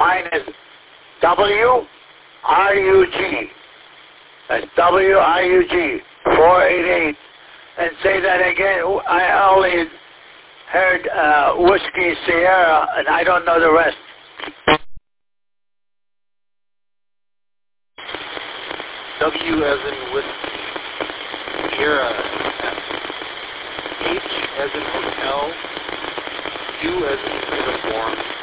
Mine is WRUG. That's WRUG 488. And say that again. I only heard Whiskey Sierra, and I don't know the rest. W as in whiskey, Sierra, H as in hotel, U as in uniform,